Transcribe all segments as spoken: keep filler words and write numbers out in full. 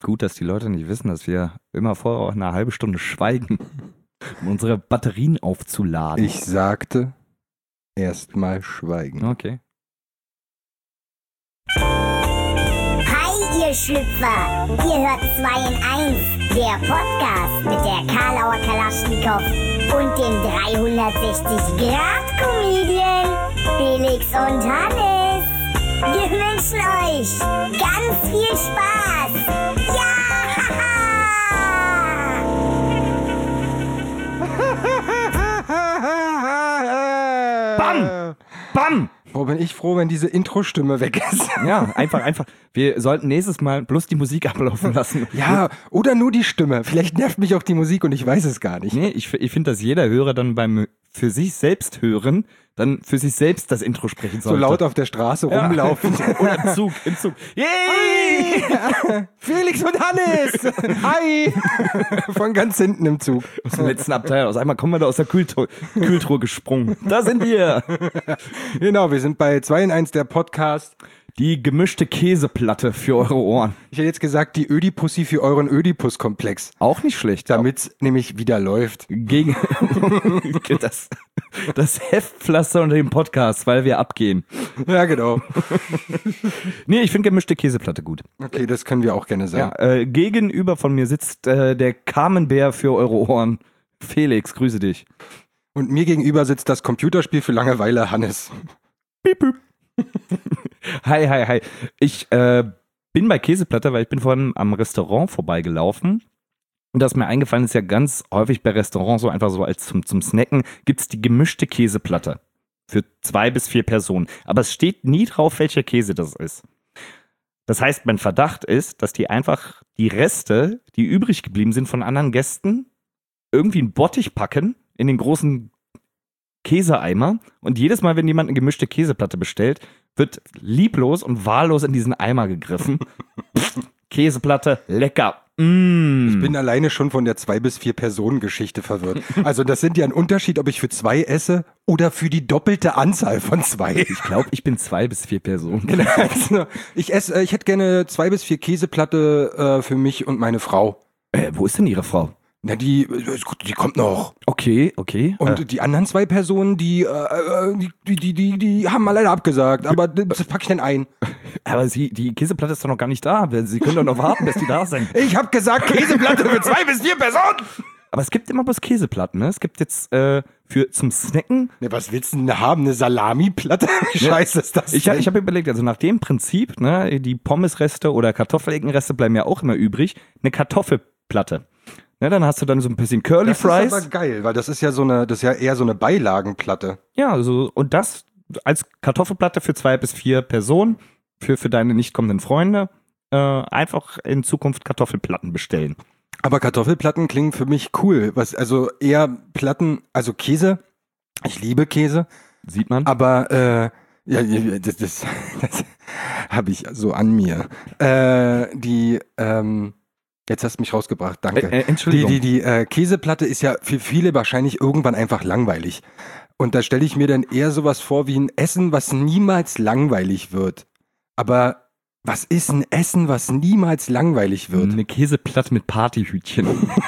Gut, dass die Leute nicht wissen, dass wir immer vorher auch eine halbe Stunde schweigen, um unsere Batterien aufzuladen. Ich sagte, erstmal schweigen. Okay. Hi, ihr Schlüpfer! Ihr hört zwei in eins, der Podcast mit der Karlauer Kalaschnikow und dem dreihundertsechzig Grad Comedian Felix und Hannes. Wir wünschen euch ganz viel Spaß! Ja! Bam! Bam! Wo bin ich froh, wenn diese Intro-Stimme weg ist. Ja, einfach, einfach. Wir sollten nächstes Mal bloß die Musik ablaufen lassen. Ja, oder nur die Stimme. Vielleicht nervt mich auch die Musik und ich weiß es gar nicht. Nee, ich, ich finde, dass jeder Hörer dann beim für sich selbst hören, dann für sich selbst das Intro sprechen sollte. So laut auf der Straße ja. rumlaufen. Oder im Zug, im Zug. Yay! Felix und Hannes! Hi! Von ganz hinten im Zug. Aus dem letzten Abteil. Aus einmal kommen wir da aus der Kühltruhe, Kühltruhe gesprungen. Da sind wir! Genau, wir sind bei zwei in eins, der Podcast. Die gemischte Käseplatte für eure Ohren. Ich hätte jetzt gesagt, die Ödipussy für euren Ödipus-Komplex. Auch nicht schlecht. Damit es nämlich wieder läuft. Gegen das, das Heftpflaster unter dem Podcast, weil wir abgehen. Ja, genau. Nee, ich finde gemischte Käseplatte gut. Okay, das können wir auch gerne sagen. Ja, äh, gegenüber von mir sitzt äh, der Carmenbär für eure Ohren. Felix, grüße dich. Und mir gegenüber sitzt das Computerspiel für Langeweile, Hannes. Piep, piep. Hi, hi, hi. Ich äh, bin bei Käseplatte, weil ich bin vorhin am Restaurant vorbeigelaufen. Und das ist mir eingefallen, ist ja ganz häufig bei Restaurants so einfach so als zum, zum Snacken, gibt es die gemischte Käseplatte. Für zwei bis vier Personen. Aber es steht nie drauf, welcher Käse das ist. Das heißt, mein Verdacht ist, dass die einfach die Reste, die übrig geblieben sind von anderen Gästen, irgendwie in Bottich packen, in den großen Käseeimer. Und jedes Mal, wenn jemand eine gemischte Käseplatte bestellt, wird lieblos und wahllos in diesen Eimer gegriffen. Käseplatte, lecker. Mm. Ich bin alleine schon von der zwei bis vier Personen Geschichte verwirrt. Also das sind ja ein Unterschied, ob ich für zwei esse oder für die doppelte Anzahl von zwei. Ich glaube, ich bin zwei bis vier Personen. Genau. Also ich esse, ich hätte gerne zwei bis vier Käseplatte äh, für mich und meine Frau. Äh, wo ist denn Ihre Frau? Na, die, die kommt noch. Okay, okay. Und äh. die anderen zwei Personen, die, äh, die, die, die, die haben mal leider abgesagt, aber das packe ich dann ein. Aber sie, die Käseplatte ist doch noch gar nicht da. Sie können doch noch warten, bis die da sind. Ich habe gesagt, Käseplatte für zwei bis vier Personen. Aber es gibt immer bloß Käseplatten, ne? Es gibt jetzt äh, für zum Snacken. Ne, was willst du denn haben? Eine Salamiplatte? Wie scheiße ist das? Ich, ich habe überlegt, also nach dem Prinzip, ne, die Pommesreste oder Kartoffeleckenreste bleiben ja auch immer übrig, eine Kartoffelplatte. Ne, dann hast du dann so ein bisschen Curly das Fries. Das ist aber geil, weil das ist ja so eine, das ist ja eher so eine Beilagenplatte. Ja, also und das als Kartoffelplatte für zwei bis vier Personen, für, für deine nicht kommenden Freunde, äh, einfach in Zukunft Kartoffelplatten bestellen. Aber Kartoffelplatten klingen für mich cool. Was, also eher Platten, also Käse. Ich liebe Käse. Sieht man. Aber äh, ja, das, das, das habe ich so an mir. Äh, die, ähm, jetzt hast du mich rausgebracht, danke. Äh, äh, Entschuldigung. Die, die, die äh, Käseplatte ist ja für viele wahrscheinlich irgendwann einfach langweilig. Und da stelle ich mir dann eher sowas vor wie ein Essen, was niemals langweilig wird. Aber was ist ein Essen, was niemals langweilig wird? Eine Käseplatte mit Partyhütchen.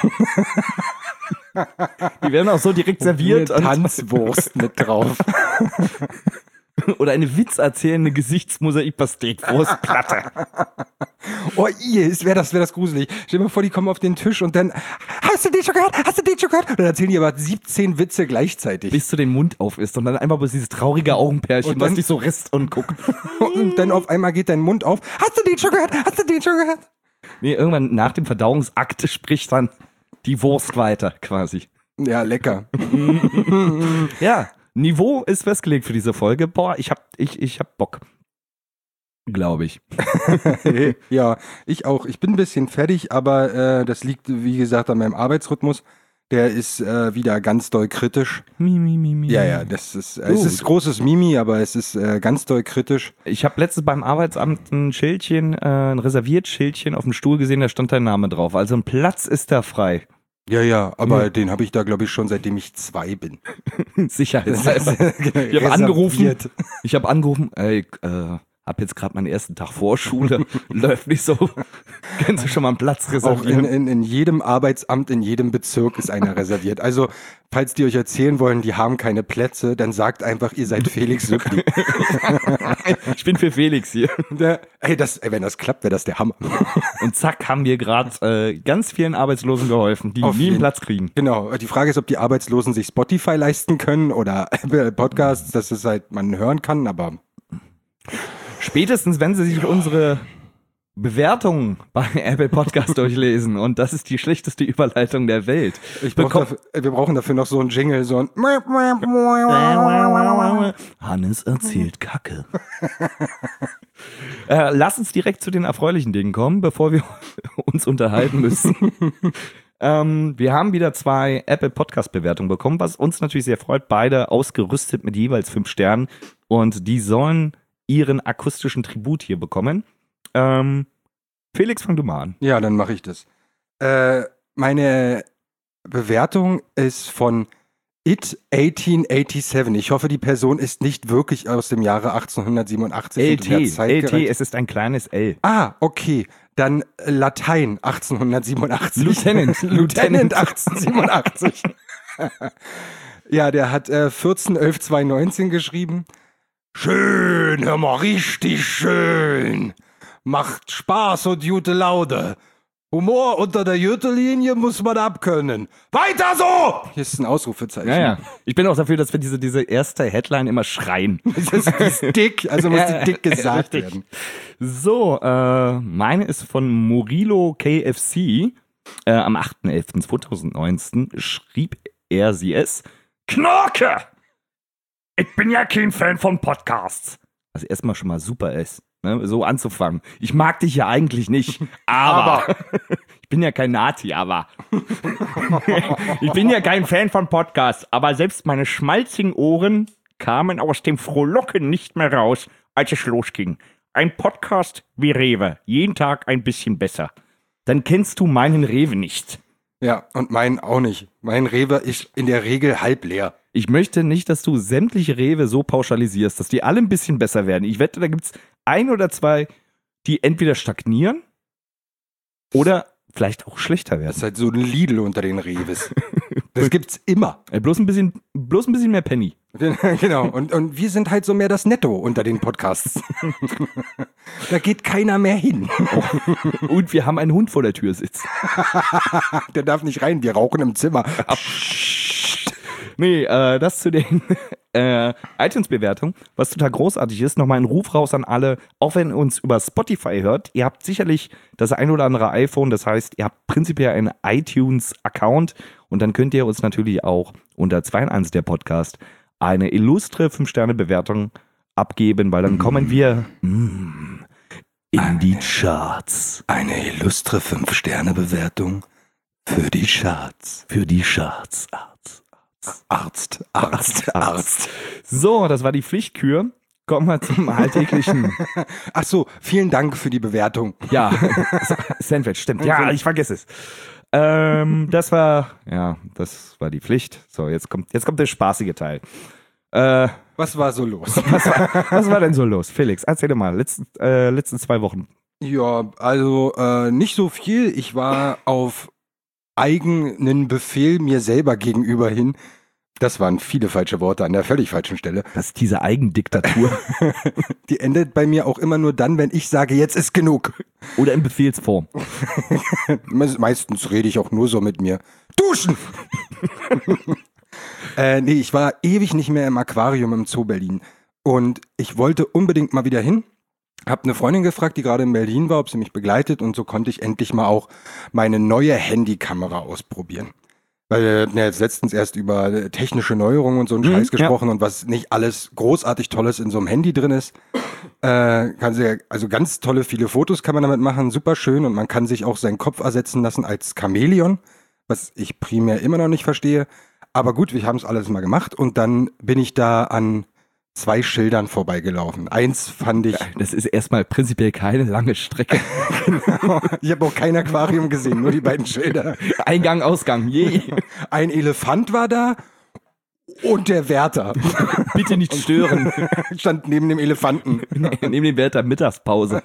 Die werden auch so direkt serviert. Eine Tanzwurst mit drauf. Oder eine witzerzählende Gesichtsmosaik-Pastetwurstplatte. Oh, yes, wäre das, wär das gruselig. Stell dir mal vor, die kommen auf den Tisch und dann, hast du den schon gehört? Hast du den schon gehört? Und dann erzählen die aber siebzehn Witze gleichzeitig. Bis du den Mund auf isst und dann einfach bloß dieses traurige Augenpärchen, und dann, was dich so risst und guckt. Und dann auf einmal geht dein Mund auf. Hast du den schon gehört? Hast du den schon gehört? Nee, irgendwann nach dem Verdauungsakt spricht dann die Wurst weiter, quasi. Ja, lecker. Ja. Niveau ist festgelegt für diese Folge. Boah, ich hab, ich, ich hab Bock. Glaube ich. Ja, ich auch. Ich bin ein bisschen fertig, aber äh, das liegt, wie gesagt, an meinem Arbeitsrhythmus. Der ist äh, wieder ganz doll kritisch. Mimi, Mimi. Ja, ja, das ist, äh, es ist großes Mimi, aber es ist äh, ganz doll kritisch. Ich habe letztens beim Arbeitsamt ein Schildchen, äh, ein Reserviert-Schildchen auf dem Stuhl gesehen, da stand dein Name drauf. Also ein Platz ist da frei. Ja, ja, aber ja. Den habe ich da, glaube ich, schon seitdem ich zwei bin. Sicherheitshalber. Ich habe angerufen, ich habe angerufen, ey, äh, hab jetzt gerade meinen ersten Tag Vorschule, läuft nicht so. Können Sie schon mal einen Platz Auch reservieren? in, in, in jedem Arbeitsamt, in jedem Bezirk ist einer reserviert. Also, falls die euch erzählen wollen, die haben keine Plätze, dann sagt einfach, ihr seid Felix Lückli. Ich bin für Felix hier. Der, ey, das, ey, wenn das klappt, wäre das der Hammer. Und zack, haben wir gerade äh, ganz vielen Arbeitslosen geholfen, die Auf nie einen jeden- Platz kriegen. Genau, die Frage ist, ob die Arbeitslosen sich Spotify leisten können oder Apple Podcasts, dass es halt man hören kann, aber Spätestens, wenn sie sich unsere Bewertungen bei Apple Podcast durchlesen. Und das ist die schlechteste Überleitung der Welt. ich brauch Bekomm- dafür, wir brauchen dafür noch so einen Jingle, so ein Hannes erzählt Kacke. äh, lass uns direkt zu den erfreulichen Dingen kommen, bevor wir uns unterhalten müssen. ähm, wir haben wieder zwei Apple Podcast Bewertungen bekommen, was uns natürlich sehr freut. Beide ausgerüstet mit jeweils fünf Sternen. Und die sollen ihren akustischen Tribut hier bekommen. Ähm, Felix, fang du mal an. Ja, dann mache ich das. Äh, meine Bewertung ist von It achtzehnhundertsiebenundachtzig. Ich hoffe, die Person ist nicht wirklich aus dem Jahre achtzehnhundertsiebenundachtzig. L und T, wird L T, zeitgerecht. es ist ein kleines L. Ah, okay. Dann äh, Latein achtzehnhundertsiebenundachtzig. Lieutenant. Lieutenant achtzehnhundertsiebenundachtzig. Ja, der hat äh, vierzehn elf zweihundertneunzehn geschrieben. Schön, hör mal, richtig schön. Macht Spaß und gute Laune. Humor unter der Gürtellinie muss man abkönnen. Weiter so! Hier ist ein Ausrufezeichen. Ja, ja. Ich bin auch dafür, dass wir diese, diese erste Headline immer schreien. Das ist, das ist dick, also muss die dick gesagt Richtig. werden. So, äh, meine ist von Murilo K F C. Äh, am achter elfter zweitausendneunzehn schrieb er sie es. Knorke! Ich bin ja kein Fan von Podcasts. Was erstmal schon mal super ist, ne? So anzufangen. Ich mag dich ja eigentlich nicht, aber, ich bin ja kein Nazi, aber ich bin ja kein Fan von Podcasts, aber selbst meine schmalzigen Ohren kamen aus dem Frohlocken nicht mehr raus, als es losging. Ein Podcast wie Rewe, jeden Tag ein bisschen besser. Dann kennst du meinen Rewe nicht. Ja, und mein auch nicht. Mein Rewe ist in der Regel halb leer. Ich möchte nicht, dass du sämtliche Rewe so pauschalisierst, dass die alle ein bisschen besser werden. Ich wette, da gibt es ein oder zwei, die entweder stagnieren oder vielleicht auch schlechter Das werden. ist halt so ein Lidl unter den Rewes. Das gibt's immer. Äh, Bloß ein bisschen, bloß ein bisschen mehr Penny. Genau. Und, und wir sind halt so mehr das Netto unter den Podcasts. Da geht keiner mehr hin. Und wir haben einen Hund vor der Tür sitzen. Der darf nicht rein, wir rauchen im Zimmer. Nee, äh, das zu den äh, iTunes-Bewertungen, was total großartig ist. Nochmal ein Ruf raus an alle, auch wenn ihr uns über Spotify hört. Ihr habt sicherlich das ein oder andere iPhone, das heißt, ihr habt prinzipiell einen iTunes-Account und dann könnt ihr uns natürlich auch unter zwei in eins der Podcast eine illustre fünf Sterne Bewertung abgeben, weil dann kommen wir mm, in die Charts. Eine illustre fünf Sterne Bewertung für die Charts. Für die Charts. Arzt, Arzt, Arzt. So, das war die Pflichtkür. Kommen wir zum alltäglichen. Ach so, vielen Dank für die Bewertung. Ja, Sandwich, stimmt. Ja, ich vergesse es. Ähm, das war, ja, das war die Pflicht. So, jetzt kommt, jetzt kommt der spaßige Teil. Äh, Was war so los? was, war, was war denn so los? Felix, erzähl dir mal, letzten, äh, letzten zwei Wochen. Ja, also äh, nicht so viel. Ich war auf eigenen Befehl mir selber gegenüber hin. Das waren viele falsche Worte an der völlig falschen Stelle. Das ist diese Eigendiktatur. Die endet bei mir auch immer nur dann, wenn ich sage, jetzt ist genug. Oder in Befehlsform. Me- Meistens rede ich auch nur so mit mir. Duschen! äh, nee, ich war ewig nicht mehr im Aquarium im Zoo Berlin. Und ich wollte unbedingt mal wieder hin. Hab eine Freundin gefragt, die gerade in Berlin war, ob sie mich begleitet. Und so konnte ich endlich mal auch meine neue Handykamera ausprobieren. Weil wir hatten ja jetzt letztens erst über technische Neuerungen und so einen Mhm, Scheiß ja. gesprochen und was nicht alles großartig Tolles in so einem Handy drin ist. Äh, kann sie, also ganz tolle, viele Fotos kann man damit machen, super schön und man kann sich auch seinen Kopf ersetzen lassen als Chamäleon, was ich primär immer noch nicht verstehe. Aber gut, wir haben es alles mal gemacht und dann bin ich da an zwei Schildern vorbeigelaufen. Eins fand ich, Das ist erstmal prinzipiell keine lange Strecke. ich habe auch kein Aquarium gesehen, nur die beiden Schilder. Eingang, Ausgang, je. Ein Elefant war da Und der Wärter. Bitte nicht stören. Stand neben dem Elefanten. Neben dem Wärter Mittagspause.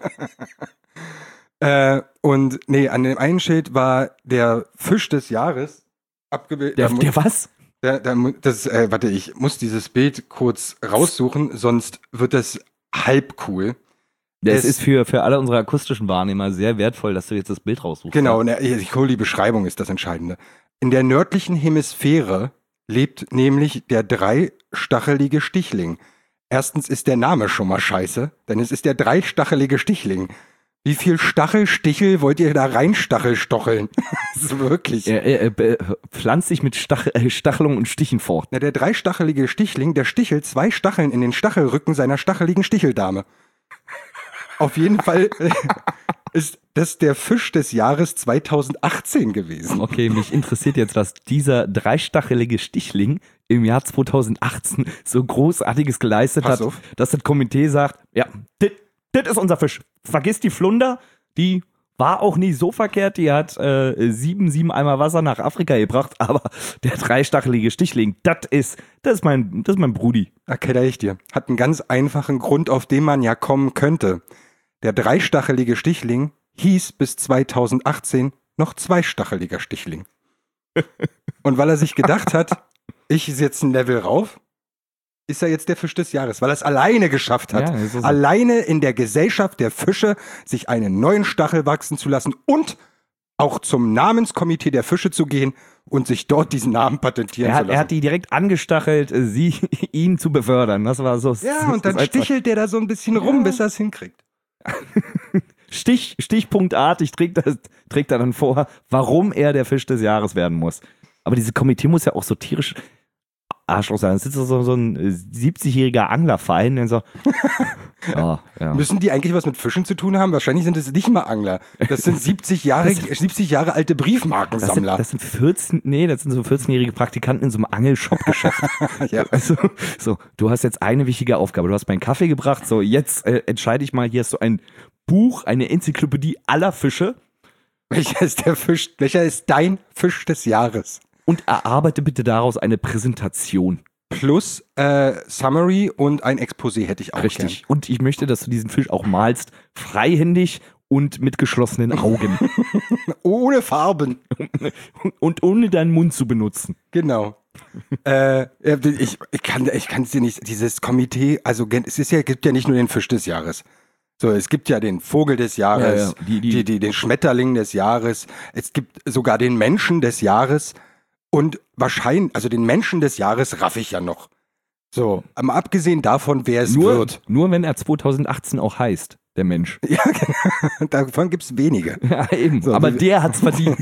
Äh, und nee, an dem einen Schild war der Fisch des Jahres abgebildet. Der, der was? Der, der, das, äh, warte, ich muss dieses Bild kurz raussuchen, sonst wird das halb cool. Das ist für, für alle unsere akustischen Wahrnehmer sehr wertvoll, dass du jetzt das Bild raussuchst. Genau, ne, ich hole die Beschreibung, ist das Entscheidende. In der nördlichen Hemisphäre lebt nämlich der dreistachelige Stichling. Erstens ist der Name schon mal scheiße, denn es ist der dreistachelige Stichling. Wie viel Stachelstichel wollt ihr da reinstachelstocheln? Das ist wirklich. Er, er, er pflanzt sich mit Stachel, äh, Stachelung und Stichen fort. Na, der dreistachelige Stichling, der stichelt zwei Stacheln in den Stachelrücken seiner stacheligen Sticheldame. Auf jeden Fall ist das der Fisch des Jahres zweitausendachtzehn gewesen. Okay, mich interessiert jetzt, was dieser dreistachelige Stichling im Jahr zweitausendachtzehn so Großartiges geleistet Pass hat, auf. dass das Komitee sagt, ja, das ist unser Fisch. Vergiss die Flunder, die war auch nie so verkehrt, die hat äh, sieben, sieben Eimer Wasser nach Afrika gebracht, aber der dreistachelige Stichling, das ist, das ist mein, das ist mein Brudi. Erkenne ich dir. Hat einen ganz einfachen Grund, auf den man ja kommen könnte. Der dreistachelige Stichling hieß bis zweitausendachtzehn noch zweistacheliger Stichling. Und weil er sich gedacht hat, ich setze ein Level rauf, ist er jetzt der Fisch des Jahres, weil er es alleine geschafft hat, Ja, das ist so. alleine in der Gesellschaft der Fische sich einen neuen Stachel wachsen zu lassen und auch zum Namenskomitee der Fische zu gehen und sich dort diesen Namen patentieren Er hat, zu lassen. er hat die direkt angestachelt, äh, sie, ihn zu befördern. Das war so. ja, das und dann das stichelt der da so ein bisschen rum, Ja. bis er es hinkriegt. Stich, stichpunktartig trägt, das, trägt er dann vor, warum er der Fisch des Jahres werden muss. Aber dieses Komitee muss ja auch so tierisch Arschloch sein. Da sitzt so, so ein siebzigjähriger Anglerverein, der so. Oh, ja. Müssen die eigentlich was mit Fischen zu tun haben? Wahrscheinlich sind es nicht mal Angler. Das sind siebzig Jahre, siebzig Jahre alte Das sind, Briefmarkensammler. das sind vierzehn, nee, das sind so vierzehnjährige Praktikanten in so einem Angelshop-Geschäft. Ja. Also, so, du hast jetzt eine wichtige Aufgabe. Du hast meinen Kaffee gebracht. So, jetzt äh, entscheide ich mal, hier hast du ein Buch, eine Enzyklopädie aller Fische Welcher ist der Fisch? Welcher ist dein Fisch des Jahres? und erarbeite bitte daraus eine Präsentation. Plus äh, Summary und ein Exposé hätte ich auch Richtig. Und ich möchte, dass du diesen Fisch auch malst, freihändig und mit geschlossenen Augen. gern. Ohne Farben. Und ohne deinen Mund zu benutzen. Genau. äh, ich, ich kann ich kann es dir nicht, dieses Komitee, also es ist ja, gibt ja nicht nur den Fisch des Jahres. So, es gibt ja den Vogel des Jahres, Ja, ja, die- die- die, die, den Schmetterling des Jahres, es gibt sogar den Menschen des Jahres und wahrscheinlich, also den Menschen des Jahres raff ich ja noch. So, mal abgesehen davon, wer es Nur, wird. nur wenn er zweitausendachtzehn auch heißt, der Mensch. Ja, genau. Davon gibt es wenige. Ja, eben. So, Aber wie- der hat's verdient.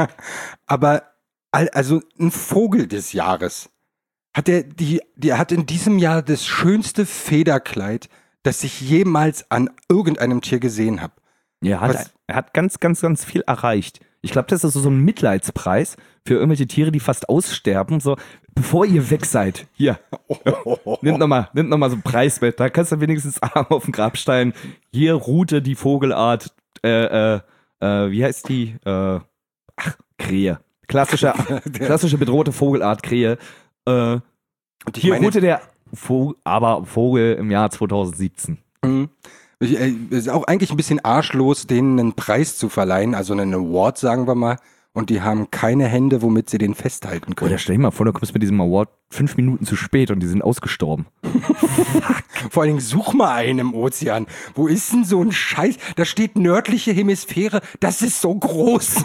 Aber al- also ein Vogel des Jahres hat er die, die hat in diesem Jahr das schönste Federkleid, das ich jemals an irgendeinem Tier gesehen habe. Ja, hat, Was- er hat ganz, ganz, ganz viel erreicht. Ich glaube, das ist so ein Mitleidspreis für irgendwelche Tiere, die fast aussterben. So, bevor ihr weg seid, hier, nimmt nochmal nimmt noch mal so einen Preis mit. Da kannst du wenigstens Arm auf den Grabstein. Hier ruhte die Vogelart, äh, äh, äh, wie heißt die? Äh, ach, Krähe. Klassische, klassische bedrohte Vogelart Krähe. Äh, Und ich hier meine, ruhte der Vogel, aber Vogel im Jahr zweitausendsiebzehn. Mhm. Ich, äh, es ist auch eigentlich ein bisschen arschlos, denen einen Preis zu verleihen, also einen Award, sagen wir mal. Und die haben keine Hände, womit sie den festhalten können. Oder stell dir mal vor, du kommst mit diesem Award fünf Minuten zu spät und die sind ausgestorben. Vor allen Dingen, such mal einen im Ozean. Wo ist denn so ein Scheiß? Da steht nördliche Hemisphäre. Das ist so groß.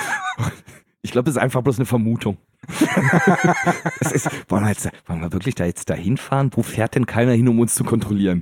Ich glaube, das ist einfach bloß eine Vermutung. Das ist, wollen, wir jetzt, wollen wir wirklich da jetzt da hinfahren? Wo fährt denn keiner hin, um uns zu kontrollieren?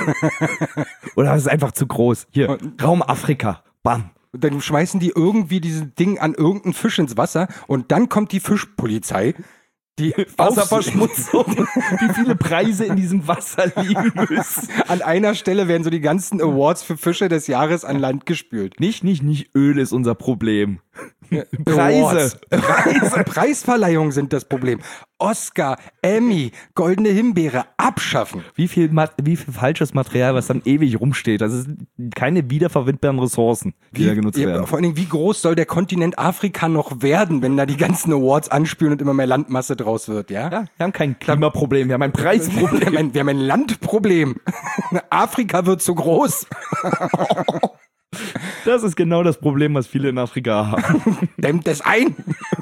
Oder ist es einfach zu groß? Hier, Raum Afrika. Bam. Und dann schmeißen die irgendwie dieses Ding an irgendeinen Fisch ins Wasser und dann kommt die Fischpolizei. Die Wasserverschmutzung. Wie viele Preise in diesem Wasser liegen müssen. An einer Stelle werden so die ganzen Awards für Fische des Jahres an Land gespült. Nicht, nicht, nicht Öl ist unser Problem. Preise. Preise. Preisverleihungen sind das Problem. Oscar, Emmy, Goldene Himbeere, abschaffen. Wie viel, Ma- wie viel falsches Material, was dann ewig rumsteht. Das sind keine wiederverwendbaren Ressourcen, die Wie, da genutzt ja, werden. vor allen Dingen, wie groß soll der Kontinent Afrika noch werden, wenn da die ganzen Awards anspielen und immer mehr Landmasse draus wird, ja? Ja, wir haben kein Klimaproblem, wir haben ein Preisproblem. Wir haben ein, wir haben ein Landproblem. Afrika wird zu groß. Das ist genau das Problem, was viele in Afrika haben. Dämmt es ein.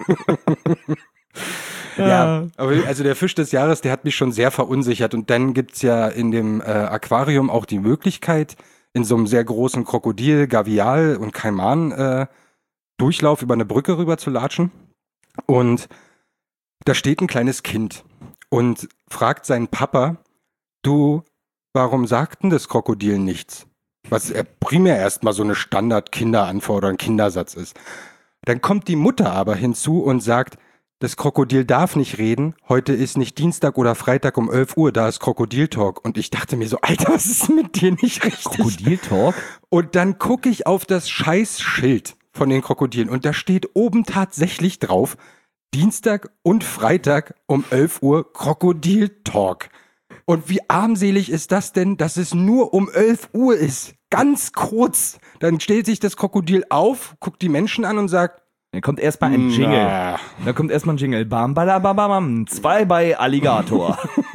Ja, aber also der Fisch des Jahres, der hat mich schon sehr verunsichert. Und dann gibt's ja in dem äh, Aquarium auch die Möglichkeit, in so einem sehr großen Krokodil, Gavial und Kaiman äh, Durchlauf über eine Brücke rüber zu latschen. Und da steht ein kleines Kind und fragt seinen Papa, du, warum sagt denn das Krokodil nichts? Was er primär erstmal so eine Standard-Kinderantwort oder ein Kindersatz ist. Dann kommt die Mutter aber hinzu und sagt, das Krokodil darf nicht reden, heute ist nicht Dienstag oder Freitag um elf Uhr, da ist Krokodil-Talk. Und ich dachte mir so, Alter, was ist mit dir nicht richtig? Krokodil-Talk? Und dann gucke ich auf das scheiß Schild von den Krokodilen und da steht oben tatsächlich drauf, Dienstag und Freitag um elf Uhr Krokodil-Talk. Und wie armselig ist das denn, dass es nur um elf Uhr ist? Ganz kurz. Dann stellt sich das Krokodil auf, guckt die Menschen an und sagt, Da kommt erstmal ein Jingle. Na. Da kommt erstmal ein Jingle. Bam, bada, bam, bam, bam. Zwei bei Alligator.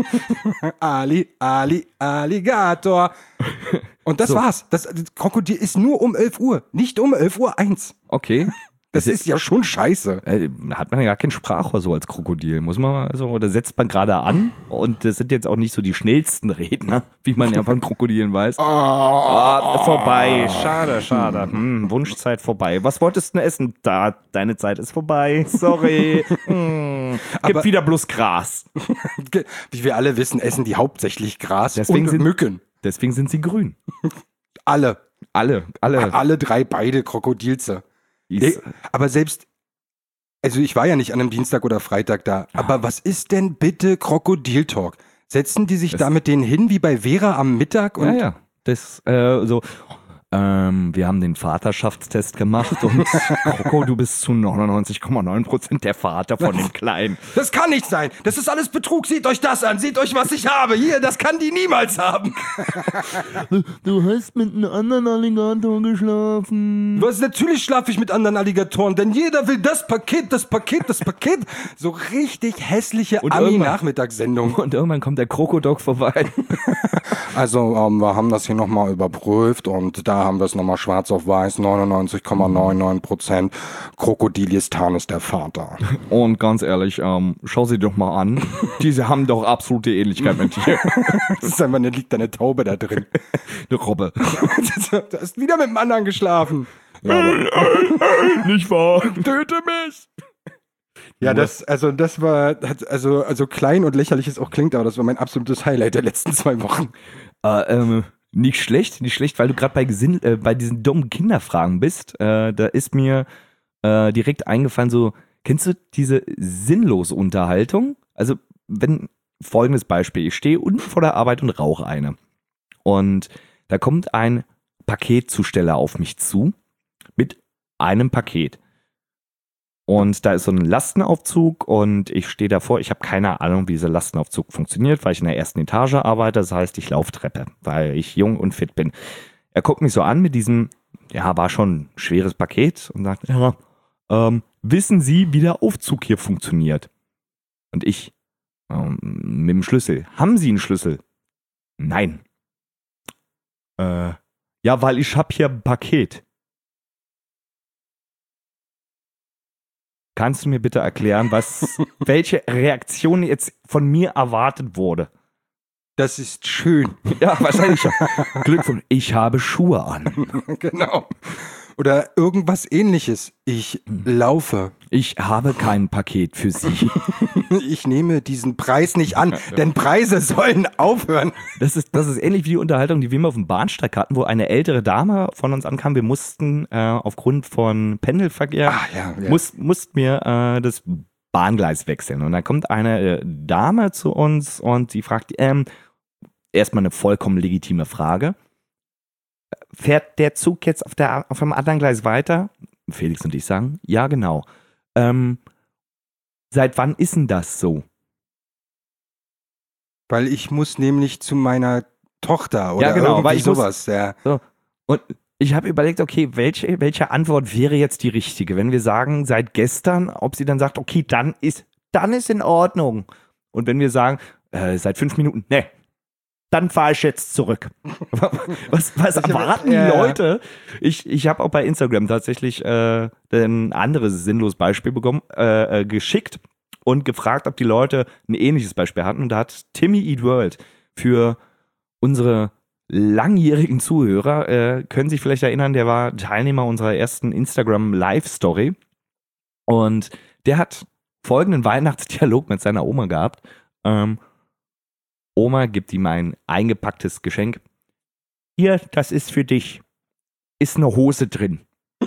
Ali, Ali, Alligator. Und das So. war's. Das, das Krokodil ist nur um elf Uhr, nicht um elf Uhr eins. Okay. Das ist ja schon scheiße. Äh, hat man ja gar kein Sprachrohr so als Krokodil. Muss man mal so, oder setzt man gerade an. Und das sind jetzt auch nicht so die schnellsten Redner, wie man ja von Krokodilen weiß. Ah, vorbei. Schade, schade. Hm, Wunschzeit vorbei. Was wolltest du denn essen? Da, deine Zeit ist vorbei. Sorry. Hm, gibt Aber- wieder bloß Gras. Wie wir alle wissen, essen die hauptsächlich Gras Deswegen und sind- Mücken. Deswegen sind sie grün. Alle. Alle, alle. Alle drei, beide Krokodilze. Is- Nee, aber selbst, also ich war ja nicht an einem Dienstag oder Freitag da, aber was ist denn bitte Krokodil-Talk? Setzen die sich Das- da mit denen hin, wie bei Vera am Mittag? Und Ja, ja. Das, äh, so, ähm, wir haben den Vaterschaftstest gemacht und Kroko, du bist zu neunundneunzig Komma neun Prozent der Vater von dem Kleinen. Das kann nicht sein. Das ist alles Betrug. Seht euch das an. Seht euch, was ich habe. Hier, das kann die niemals haben. Du hast mit einem anderen Alligator geschlafen. Was, natürlich schlafe ich mit anderen Alligatoren, denn jeder will das Paket, das Paket, das Paket. So richtig hässliche Und irgendwann- Ami-Nachmittagssendung. Und irgendwann kommt der Krokodok vorbei. Also, ähm, wir haben das hier nochmal überprüft und da haben wir es nochmal schwarz auf weiß, neunundneunzig Komma neunundneunzig Prozent. Krokodilistan ist der Vater. Und ganz ehrlich, ähm, schau sie doch mal an. Diese haben doch absolute Ähnlichkeit mit dir. Das ist einfach, da liegt eine Taube da drin. Eine Robbe. Du hast wieder mit dem anderen geschlafen. Ja, aber, Nicht wahr? Töte mich. ja das, also das war, hat- also, also klein und lächerlich es auch klingt, aber das war mein absolutes Highlight der letzten zwei Wochen. Äh, ähm, nicht schlecht, nicht schlecht, weil du gerade bei, Gesinn- äh, bei diesen dummen Kinderfragen bist. Äh, da ist mir äh, direkt eingefallen, so, kennst du diese sinnlose Unterhaltung? Also, wenn, folgendes Beispiel, ich stehe unten vor der Arbeit und rauche eine. Und da kommt ein Paketzusteller auf mich zu mit einem Paket. Und da ist so ein Lastenaufzug und ich stehe davor. Ich habe keine Ahnung, wie dieser Lastenaufzug funktioniert, weil ich in der ersten Etage arbeite. Das heißt, ich laufe Treppe, weil ich jung und fit bin. Er guckt mich so an mit diesem, ja, war schon ein schweres Paket und sagt, ja, ähm, wissen Sie, wie der Aufzug hier funktioniert? Und ich, ähm, mit dem Schlüssel. Haben Sie einen Schlüssel? Nein. Äh, ja, weil ich habe hier ein Paket. Kannst du mir bitte erklären, was, welche Reaktion jetzt von mir erwartet wurde? Das ist schön. Ja, wahrscheinlich. Glückwunsch. Ich habe Schuhe an. Genau. Oder irgendwas ähnliches. Ich laufe. Ich habe kein Paket für Sie. Ich nehme diesen Preis nicht an, denn Preise sollen aufhören. Das ist, das ist ähnlich wie die Unterhaltung, die wir immer auf dem Bahnsteig hatten, wo eine ältere Dame von uns ankam. Wir mussten äh, aufgrund von Pendelverkehr, Ah, ja, ja. muss, mussten wir äh, das Bahngleis wechseln. Und dann kommt eine äh, Dame zu uns und sie fragt, ähm, erstmal eine vollkommen legitime Frage. Fährt der Zug jetzt auf, der, auf dem anderen Gleis weiter? Felix und ich sagen, ja genau. Ähm, seit wann ist denn das so? Weil ich muss nämlich zu meiner Tochter oder Ja, genau, irgendwie weil ich muss- sowas. Ja. So. Und ich habe überlegt, okay, welche, welche Antwort wäre jetzt die richtige? Wenn wir sagen, seit gestern, ob sie dann sagt, okay, dann ist, dann ist in Ordnung. Und wenn wir sagen, äh, seit fünf Minuten, ne, dann fahre ich jetzt zurück. Was, was hab- erwarten ja, die ja. Leute? Ich, ich habe auch bei Instagram tatsächlich äh, ein anderes sinnloses Beispiel bekommen, äh, äh, geschickt und gefragt, ob die Leute ein ähnliches Beispiel hatten. Und da hat Timmy Eat World für unsere langjährigen Zuhörer, äh, können sich vielleicht erinnern, der war Teilnehmer unserer ersten Instagram-Live-Story und der hat folgenden Weihnachtsdialog mit seiner Oma gehabt. Ähm, Oma gibt ihm ein eingepacktes Geschenk. Hier, das ist für dich. Ist eine Hose drin.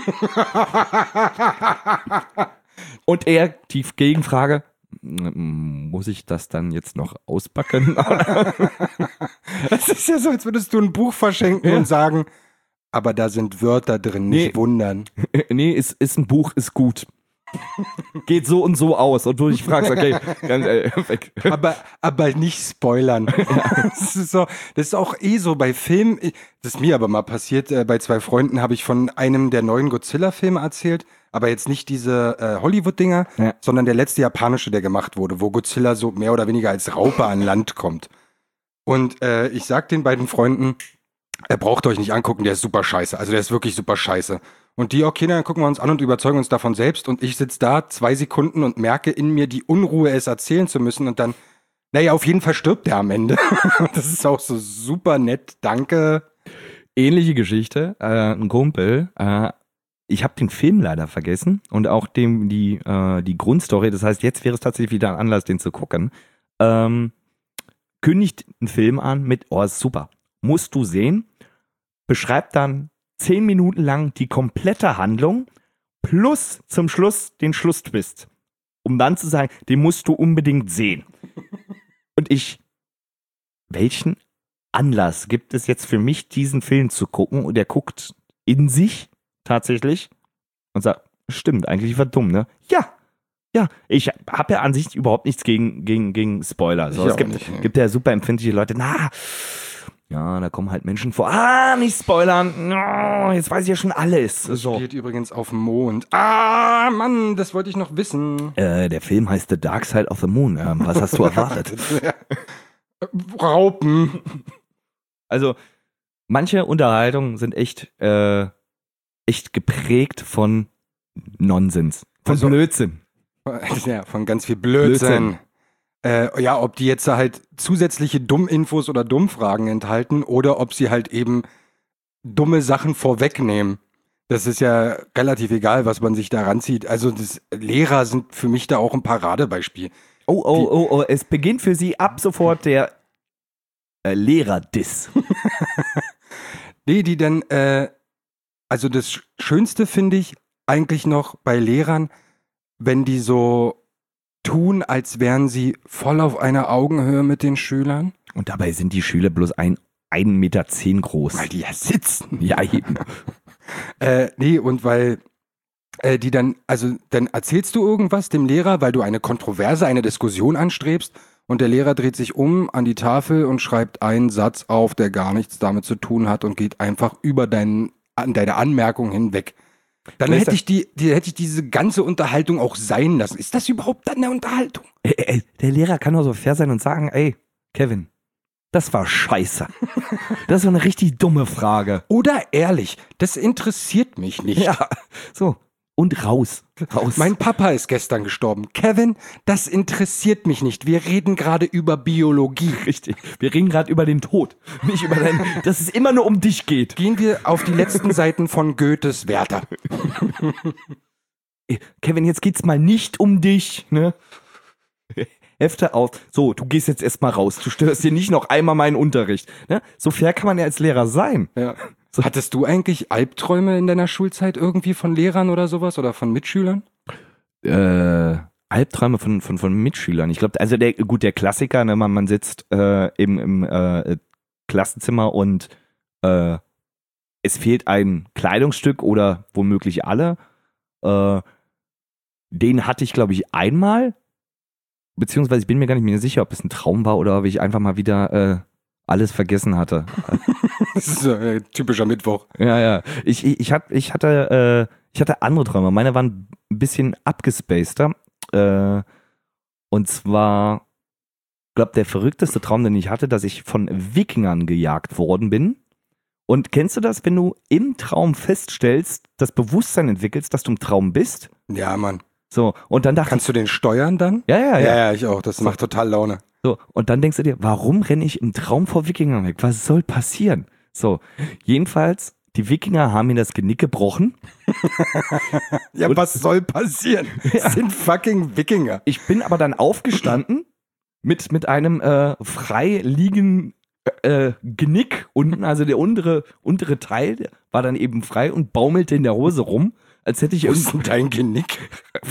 Und er, die Gegenfrage, m- muss ich das dann jetzt noch auspacken? Das ist ja so, als würdest du ein Buch verschenken Ja. und sagen, aber da sind Wörter drin, nicht Nee. wundern. Nee, ist, ist ein Buch, ist gut. Geht so und so aus. Und du dich fragst, okay, ganz, äh, weg. Aber, aber nicht spoilern. Das ist so, das ist auch eh so bei Filmen. Das ist mir aber mal passiert. Äh, bei zwei Freunden habe ich von einem der neuen Godzilla-Filme erzählt. Aber jetzt nicht diese äh, Hollywood-Dinger, Ja. sondern der letzte japanische, der gemacht wurde, wo Godzilla so mehr oder weniger als Raupe an Land kommt. Und äh, ich sag den beiden Freunden, er braucht euch nicht angucken, der ist super scheiße. Also der ist wirklich super scheiße. Und die, okay, dann gucken wir uns an und überzeugen uns davon selbst. Und ich sitze da zwei Sekunden und merke in mir die Unruhe, es erzählen zu müssen. Und dann, naja, auf jeden Fall stirbt der am Ende. Und das ist auch so super nett. Danke. Ähnliche Geschichte, äh, ein Kumpel, äh, ich habe den Film leider vergessen und auch dem, die, äh, die Grundstory, das heißt, jetzt wäre es tatsächlich wieder ein Anlass, den zu gucken, ähm, kündigt einen Film an mit, oh, ist super, musst du sehen, beschreibt dann zehn Minuten lang die komplette Handlung plus zum Schluss den Schlusstwist, um dann zu sagen, den musst du unbedingt sehen. Und ich, welchen Anlass gibt es jetzt für mich, diesen Film zu gucken? Und er guckt in sich tatsächlich und sagt, stimmt, eigentlich war dumm, ne? Ja, ja, ich habe ja an sich überhaupt nichts gegen, gegen, gegen Spoiler. So, Ich es auch gibt, nicht, ne. gibt ja super empfindliche Leute, na, ja, da kommen halt Menschen vor, ah, nicht spoilern, no, jetzt weiß ich ja schon alles. So. Spielt übrigens auf dem Mond. Ah, Mann, das wollte ich noch wissen. Äh, der Film heißt The Dark Side of the Moon. Ähm, was hast du erwartet? Raupen. Also, manche Unterhaltungen sind echt, äh, echt geprägt von Nonsens, von Also- Blödsinn. Ja, von ganz viel Blödsinn. Blödsinn. Äh, ja, ob die jetzt halt zusätzliche Dumminfos oder Dummfragen enthalten oder ob sie halt eben dumme Sachen vorwegnehmen. Das ist ja relativ egal, was man sich da ranzieht. Also das, Lehrer sind für mich da auch ein Paradebeispiel. Oh, oh, oh, oh, es beginnt für sie ab sofort der äh, Lehrer-Diss. Nee, die dann, äh, also das Sch- Schönste finde ich eigentlich noch bei Lehrern, wenn die so tun, als wären sie voll auf einer Augenhöhe mit den Schülern. Und dabei sind die Schüler bloß ein, ein Meter zehn groß. Weil die ja sitzen. Ja, eben. Äh, nee, und weil äh, die dann, also dann erzählst du irgendwas dem Lehrer, weil du eine Kontroverse, eine Diskussion anstrebst und der Lehrer dreht sich um an die Tafel und schreibt einen Satz auf, der gar nichts damit zu tun hat und geht einfach über deinen, an deine Anmerkung hinweg. Dann Weißt hätte du- ich, die, die, hätte ich diese ganze Unterhaltung auch sein lassen. Ist das überhaupt dann eine Unterhaltung? Ey, ey, der Lehrer kann doch so fair sein und sagen, ey, Kevin, das war scheiße. Das war eine richtig dumme Frage. Oder ehrlich, das interessiert mich nicht. Ja, so. Und raus. Raus. Mein Papa ist gestern gestorben. Kevin, das interessiert mich nicht. Wir reden gerade über Biologie. Richtig. Wir reden gerade über den Tod. Nicht über deinen, dass es immer nur um dich geht. Gehen wir auf die letzten Seiten von Goethes Werther. Ey, Kevin, jetzt geht's mal nicht um dich, ne? Hefte auf. So, du gehst jetzt erstmal raus. Du störst hier nicht noch einmal meinen Unterricht. Ne? So fair kann man ja als Lehrer sein. Ja. Hattest du eigentlich Albträume in deiner Schulzeit irgendwie von Lehrern oder sowas oder von Mitschülern? Äh, Albträume von, von, von Mitschülern. Ich glaube, also der, gut, der Klassiker, ne, man, man sitzt äh, im, im äh, Klassenzimmer und äh, es fehlt ein Kleidungsstück oder womöglich alle. Äh, den hatte ich, glaube ich, einmal. Beziehungsweise ich bin mir gar nicht mehr sicher, ob es ein Traum war oder ob ich einfach mal wieder äh, alles vergessen hatte. Das ist ein äh, typischer Mittwoch. Ja, ja. Ich, ich, ich, hat, ich, hatte, äh, ich hatte andere Träume. Meine waren ein bisschen abgespaceder. Äh, und zwar, ich glaube, der verrückteste Traum, den ich hatte, dass ich von Wikingern gejagt worden bin. Und kennst du das, wenn du im Traum feststellst, das Bewusstsein entwickelst, dass du im Traum bist? Ja, Mann. So, und dann dachte Kannst du den steuern dann? ich, ja, ja, Ja, ja. ja, ich auch. Das macht total Laune. So, und dann denkst du dir, warum renne ich im Traum vor Wikingern weg? Was soll passieren? So, jedenfalls, die Wikinger haben mir das Genick gebrochen. Ja, Und- was soll passieren? Das sind fucking Wikinger. Ich bin aber dann aufgestanden mit, mit einem äh, frei liegenden äh, Genick unten, also der untere, untere Teil der war dann eben frei und baumelte in der Hose rum, als hätte ich Wo ist irgendwo. denn dein Genick?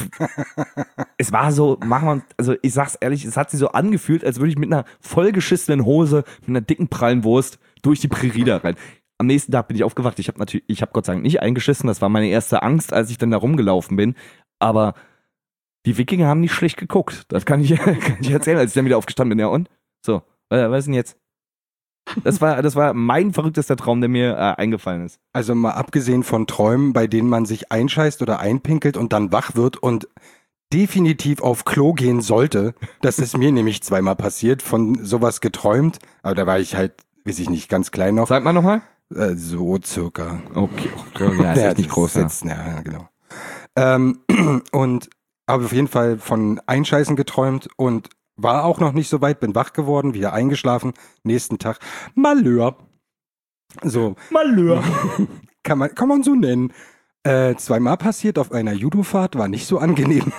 Es war so, machen wir, also ich sag's ehrlich, es hat sich so angefühlt, als würde ich mit einer vollgeschissenen Hose, mit einer dicken prallen Wurst durch die Prärie da rein. Am nächsten Tag bin ich aufgewacht. Ich habe natürlich, ich habe Gott sei Dank nicht eingeschissen. Das war meine erste Angst, als ich dann da rumgelaufen bin. Aber die Wikinger haben nicht schlecht geguckt. Das kann ich, kann ich erzählen, als ich dann wieder aufgestanden bin. Ja und? So, äh, was ist denn jetzt? Das war, das war mein verrücktester Traum, der mir äh, eingefallen ist. Also mal abgesehen von Träumen, bei denen man sich einscheißt oder einpinkelt und dann wach wird und definitiv auf Klo gehen sollte. Das ist mir nämlich zweimal passiert, von sowas geträumt. Aber da war ich halt, weiß ich nicht, ganz klein noch. Sag mal nochmal. Äh, so circa. Okay. Ja, ist echt nicht groß. Ja. Jetzt, ja, ja, genau. Ähm, und habe auf jeden Fall von Einscheißen geträumt und war auch noch nicht so weit, bin wach geworden, wieder eingeschlafen, nächsten Tag Malheur. So, Malheur. kann man, kann man so nennen. Äh, zweimal passiert auf einer Judofahrt, war nicht so angenehm.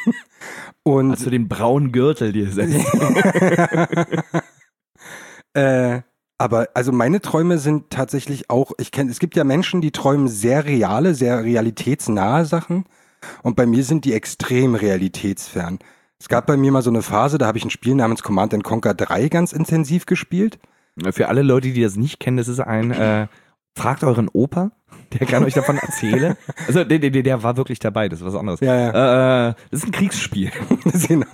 Und Hast du den braunen Gürtel dir setzt? äh, aber also meine Träume sind tatsächlich auch, ich kenne, es gibt ja Menschen, die träumen sehr reale, sehr realitätsnahe Sachen und bei mir sind die extrem realitätsfern. Es gab bei mir mal so eine Phase, da habe ich ein Spiel namens Command and Conquer drei ganz intensiv gespielt. Für alle Leute, die das nicht kennen, das ist ein, äh, fragt euren Opa, der kann euch davon erzählen. Also der, der, der war wirklich dabei, das ist was anderes. Ja, ja. Äh, das ist ein Kriegsspiel. Genau.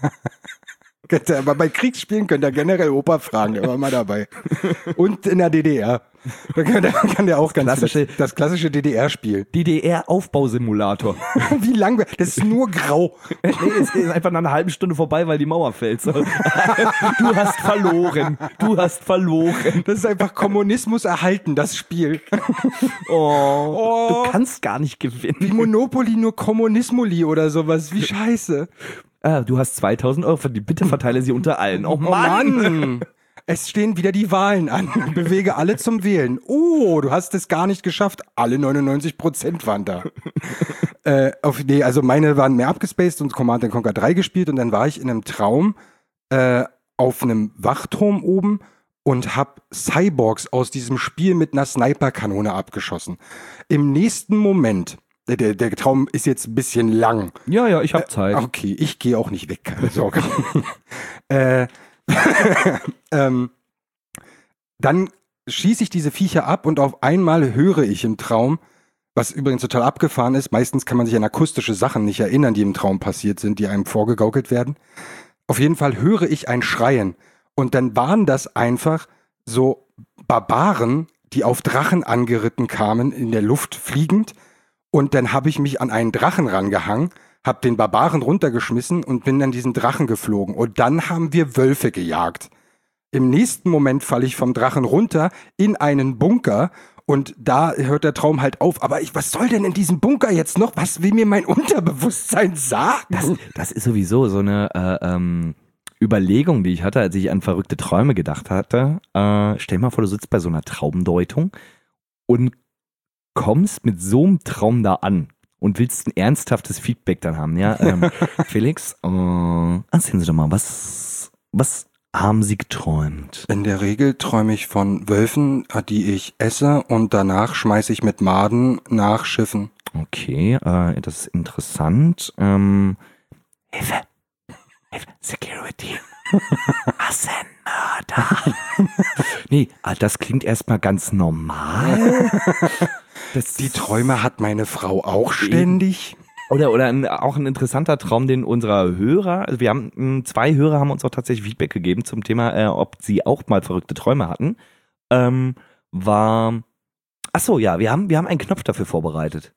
Könnt ihr- Aber bei Kriegsspielen könnt ihr generell Opa fragen, der war mal dabei. Und in der D D R. Da kann der, kann der auch ganz klassische- viel- das klassische D D R-Spiel. D D R-Aufbausimulator. Wie langweilig, das ist nur grau. Nee, es ist einfach nach einer halben Stunde vorbei, weil die Mauer fällt. So. Du hast verloren. Du hast verloren. Das ist einfach Kommunismus erhalten, das Spiel. Oh, Oh. Du kannst gar nicht Wie gewinnen. Monopoly, nur Kommunismoli oder sowas. Wie scheiße. Ah, du hast zweitausend Euro verdient. Bitte verteile sie unter allen. Oh Oh Mann. Mann. Es stehen wieder die Wahlen an. Bewege alle zum Wählen. Oh, du hast es gar nicht geschafft. Alle neunundneunzig Prozent waren da. äh, auf, nee, also meine waren mehr abgespaced und Command and Conquer drei gespielt und dann war ich in einem Traum äh, auf einem Wachturm oben und hab Cyborgs aus diesem Spiel mit einer Sniperkanone abgeschossen. Im nächsten Moment, der, der, der Traum ist jetzt ein bisschen lang. Ja, ja, ich hab Zeit. Okay, ich gehe auch nicht weg, keine Sorge. äh, ähm, dann schieße ich diese Viecher ab und auf einmal höre ich im Traum, was übrigens total abgefahren ist, meistens kann man sich an akustische Sachen nicht erinnern, die im Traum passiert sind, die einem vorgegaukelt werden. Auf jeden Fall höre ich ein Schreien und dann waren das einfach so Barbaren, die auf Drachen angeritten kamen, in der Luft fliegend. Und dann habe ich mich an einen Drachen rangehangen, habe den Barbaren runtergeschmissen und bin dann diesen Drachen geflogen. Und dann haben wir Wölfe gejagt. Im nächsten Moment falle ich vom Drachen runter in einen Bunker und da hört der Traum halt auf. Aber ich, was soll denn in diesem Bunker jetzt noch? Was will mir mein Unterbewusstsein sagen? Das, das ist sowieso so eine äh, ähm, Überlegung, die ich hatte, als ich an verrückte Träume gedacht hatte. Äh, stell mal vor, du sitzt bei so einer Traumdeutung und kommst mit so einem Traum da an und willst ein ernsthaftes Feedback dann haben. Ja, ähm, Felix, äh, erzählen Sie doch mal, was, was haben Sie geträumt? In der Regel träume ich von Wölfen, die ich esse und danach schmeiße ich mit Maden nach Schiffen. Okay, äh, das ist interessant. Ähm, Hilfe! Hilfe! Security! Assen! Mörder. Nee, das klingt erstmal ganz normal. Das, die Träume hat meine Frau auch ständig. Oder, oder ein, auch ein interessanter Traum, den unserer Hörer, also wir haben, mh, zwei Hörer haben uns auch tatsächlich Feedback gegeben zum Thema, äh, ob sie auch mal verrückte Träume hatten, ähm, war, ach so, ja, wir haben, wir haben einen Knopf dafür vorbereitet.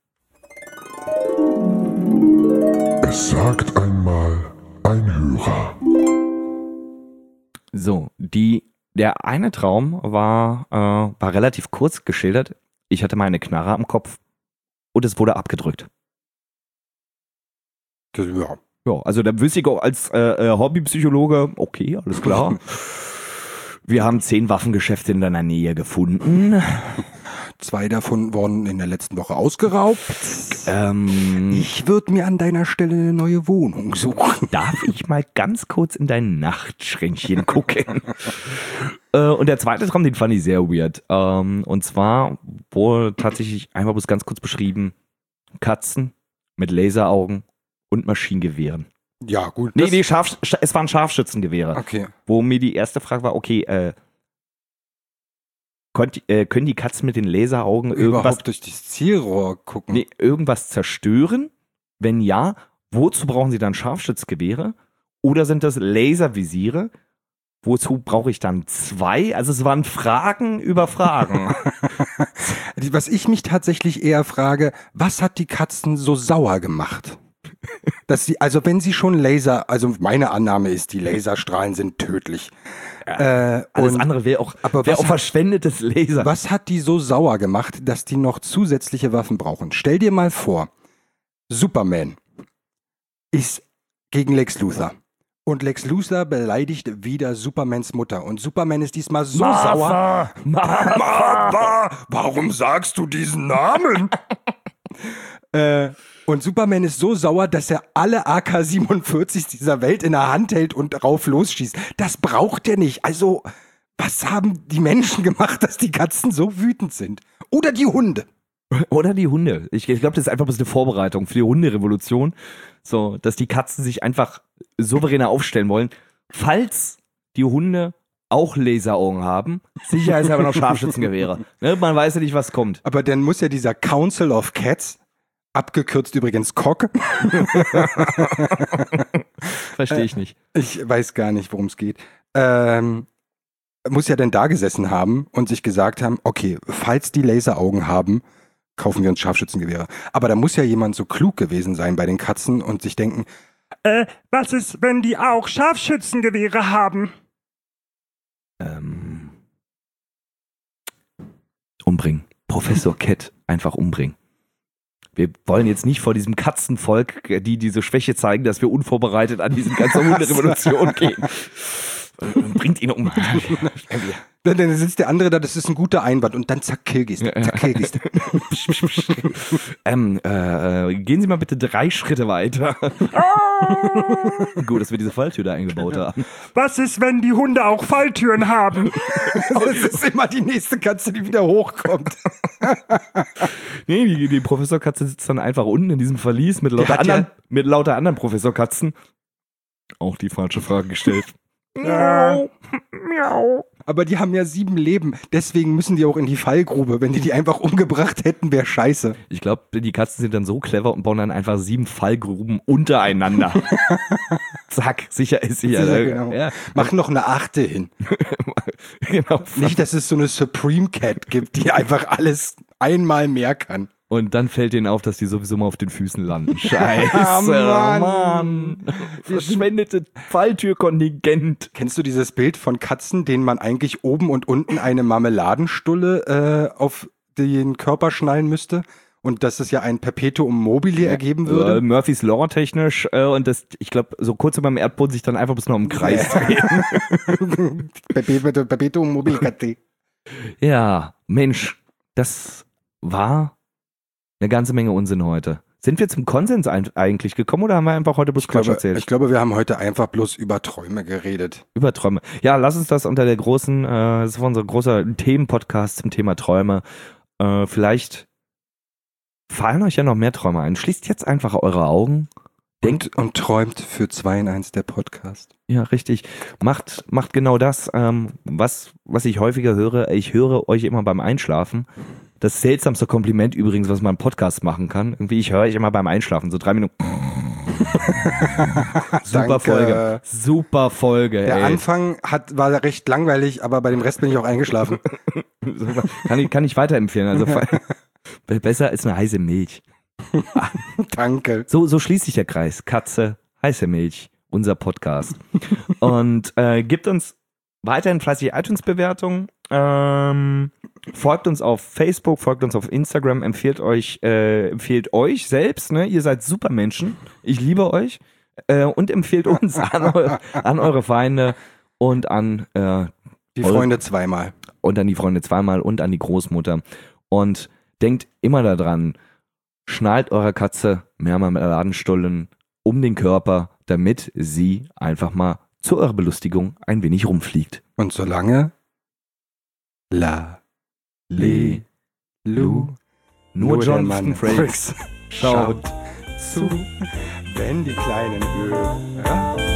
Es sagt einmal ein Hörer. So, die, der eine Traum war, äh, war relativ kurz geschildert. Ich hatte mal eine Knarre am Kopf und es wurde abgedrückt. Das, ja. Ja, also da wüsste ich auch als äh, äh, Hobbypsychologe, okay, alles klar. Wir haben zehn Waffengeschäfte in deiner Nähe gefunden. Zwei davon wurden in der letzten Woche ausgeraubt. Ähm, Ich würde mir an deiner Stelle eine neue Wohnung suchen. darf ich mal ganz kurz in dein Nachtschränkchen gucken? äh, und der zweite Traum, den fand ich sehr weird. Ähm, und zwar wurde tatsächlich einmal bloß ganz kurz beschrieben, Katzen mit Laseraugen und Maschinengewehren. Ja, gut. Nee, das- nee, Scharf, Sch- es waren Scharfschützengewehre. Okay. Wo mir die erste Frage war, okay, äh, konnt, äh, können die Katzen mit den Laseraugen irgendwas, Überhaupt durch das Zielrohr gucken. nee, irgendwas zerstören? Wenn ja, wozu brauchen sie dann Scharfschützgewehre? Oder sind das Laservisiere? Wozu brauche ich dann zwei? Also es waren Fragen über Fragen. Was ich mich tatsächlich eher frage, was hat die Katzen so sauer gemacht? Dass sie, also wenn sie schon Laser, also meine Annahme ist, die Laserstrahlen sind tödlich. Äh, Alles und andere wäre auch, aber wär was auch hat- verschwendetes Laser. was hat die so sauer gemacht, dass die noch zusätzliche Waffen brauchen? Stell dir mal vor, Superman ist gegen Lex Luthor. Und Lex Luthor beleidigt wieder Supermans Mutter. Und Superman ist diesmal so sauer. Martha! Martha, warum sagst du diesen Namen? äh, und Superman ist so sauer, dass er alle A K siebenundvierzig dieser Welt in der Hand hält und drauf losschießt. Das braucht er nicht. Also, was haben die Menschen gemacht, dass die Katzen so wütend sind? Oder die Hunde. Oder die Hunde. Ich, ich glaube, das ist einfach bloß eine Vorbereitung für die Hunderevolution. So, dass die Katzen sich einfach souveräner aufstellen wollen. Falls die Hunde auch Laseraugen haben, sicherheitshalber noch Scharfschützengewehre. Ne, man weiß ja nicht, was kommt. Aber dann muss ja dieser Council of Cats, abgekürzt übrigens C O C, Verstehe ich nicht. ich weiß gar nicht, worum es geht, ähm, muss ja dann da gesessen haben und sich gesagt haben, okay, falls die Laseraugen haben, kaufen wir uns Scharfschützengewehre. Aber da muss ja jemand so klug gewesen sein bei den Katzen und sich denken, Äh, was ist, wenn die auch Scharfschützengewehre haben? Ähm, umbringen. Professor Cat einfach umbringen. Wir wollen jetzt nicht vor diesem Katzenvolk, die diese Schwäche zeigen, dass wir unvorbereitet an diese ganze Hunderevolution gehen. Bringt ihn um. dann, dann sitzt der andere da, das ist ein guter Einwand und dann zack, Killgist. Zack, Killgist. ähm, äh, gehen Sie mal bitte drei Schritte weiter. Gut, dass wir diese Falltür da eingebaut haben. Was ist, wenn die Hunde auch Falltüren haben? Das ist immer die nächste Katze, die wieder hochkommt. Nee, die, die Professorkatze sitzt dann einfach unten in diesem Verlies mit lauter, hat ja- anderen, mit lauter anderen Professorkatzen. Auch die falsche Frage gestellt. Miau. Miau. Aber die haben ja sieben Leben, deswegen müssen die auch in die Fallgrube. Wenn die die einfach umgebracht hätten, wäre scheiße. Ich glaube, die Katzen sind dann so clever und bauen dann einfach sieben Fallgruben untereinander. Zack, sicher ist sicher. Sicher, genau. Ja, Mach noch eine Achte hin. genau. Nicht, dass es so eine Supreme Cat gibt, die einfach alles einmal mehr kann. Und dann fällt denen auf, dass die sowieso mal auf den Füßen landen. Scheiße, Ah, Mann. Mann. Verschwendete Falltürkontingent. Kennst du dieses Bild von Katzen, denen man eigentlich oben und unten eine Marmeladenstulle äh, auf den Körper schnallen müsste? Und dass es ja ein Perpetuum mobile ergeben Äh, würde? Murphys Law technisch äh, und das, ich glaube, so kurz über dem Erdboden sich dann einfach bis noch im Kreis drehen. Perpetuum Perpetuum mobile Katte. Ja, Mensch, das war eine ganze Menge Unsinn heute. Sind wir zum Konsens ein, eigentlich gekommen oder haben wir einfach heute bloß Ich Quatsch glaube, erzählt? ich glaube, wir haben heute einfach bloß über Träume geredet. Über Träume. Ja, lass uns das unter der großen, äh, das ist unser großer Themenpodcast zum Thema Träume. Äh, vielleicht fallen euch ja noch mehr Träume ein. Schließt jetzt einfach eure Augen, Denkt, Und, und träumt für zwei in eins der Podcast. ja, richtig. Macht, macht genau das, ähm, was, was ich häufiger höre. Ich höre euch immer beim Einschlafen. Das seltsamste Kompliment übrigens, was man im Podcast machen kann. Irgendwie, ich höre euch immer beim Einschlafen, so drei Minuten. Super Danke. Folge. Super Folge, Der ey. Anfang hat, war recht langweilig, aber bei dem Rest bin ich auch eingeschlafen. Super. Kann ich, kann ich weiterempfehlen. Also be- besser als eine heiße Milch. Danke. So, so schließt sich der Kreis. Katze, heiße Milch, unser Podcast. Und äh, gibt uns weiterhin fleißig iTunes-Bewertungen. Ähm, folgt uns auf Facebook, folgt uns auf Instagram, empfiehlt euch, äh, empfiehlt euch selbst, ne? Ihr seid super Menschen. Ich liebe euch. Äh, und empfiehlt uns an, eu an eure Feinde und an äh, Die eure- Freunde zweimal. und an die Freunde zweimal und an die Großmutter. Und denkt immer daran, schnallt eurer Katze mehr Marmeladenstullen um den Körper, damit sie einfach mal zu eurer Belustigung ein wenig rumfliegt. Und solange La Le Lu Nur der Jonathan Mann Frakes schaut schaut zu, wenn die kleinen Hörer